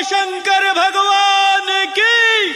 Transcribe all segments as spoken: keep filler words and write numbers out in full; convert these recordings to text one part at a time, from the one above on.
शंकर भगवान की।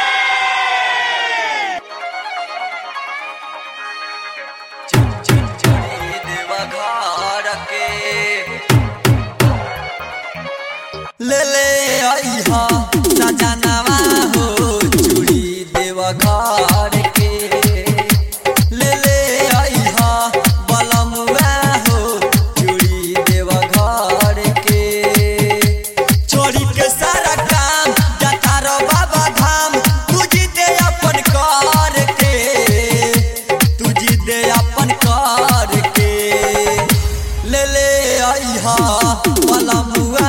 ले ले आइहा सजनवा हो चूड़ी देवा घर के। ले ले आइहा बलमुआ हो चूड़ी देवा घर के। छोड़ी के सारा काम जाता रो बाबा धाम, तुझी दे अपन कर के, तुझी दे अपन कर के। ले ले आइहा बलमुआ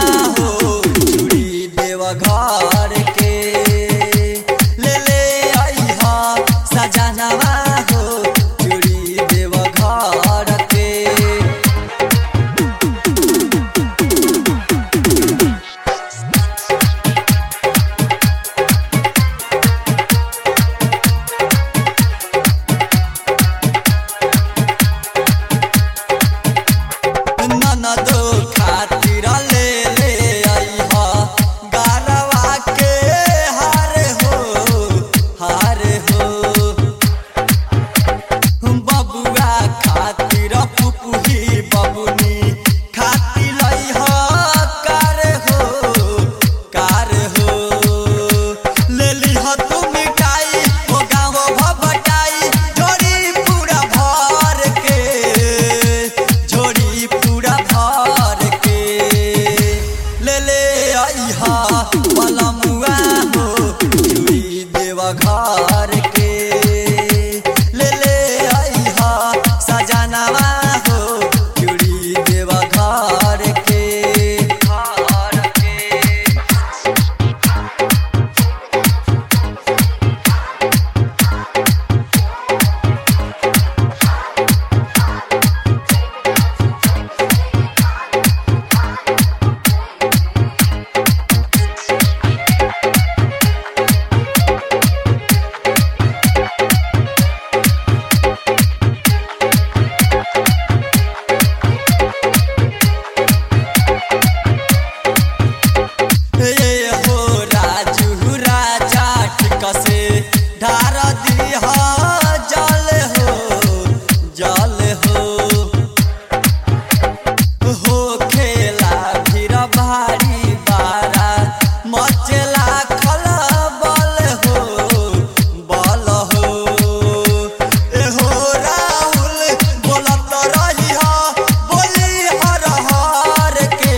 घर के। ले ले आइहा सजनवा हो चूड़ी देवा घर के। ननदो खातिर ले ले आइहा गारवा के हार हो, हार हो। बबुआ खातिर पुपुही बबुनी खातिर लइहा कार हो, कार हो। ले लिहा तू मिठाई हो गाँव भबटाई, झोरी पूरा भर के, झोरी पूरा भर के। ले ले आइहा बलमुआ हो चूड़ी देवा घर के। ले ले आइहा सजनवा हो चूड़ी देवा घर के, घर के। धार दिहा जल हो, जल हो। हो खेला फिर भारी बारा मचला खलबल हो, बल हो। एहो राहुल बोलत रहिहा बोली हर हर के,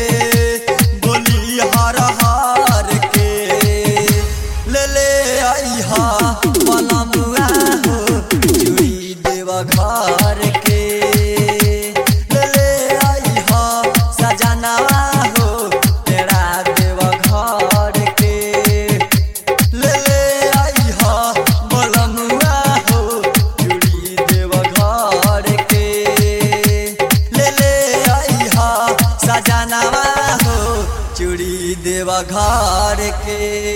बोली हर हर के। ले ले आइहा बलमुआ हो चूड़ी देवा घर के। ले ले आइहा सजनवा हो तेरा देवा घर के। ले ले आइहा बलमुआ हो चूड़ी देवा घर के। ले ले आइहा सजनवा हो चूड़ी देवा घर के।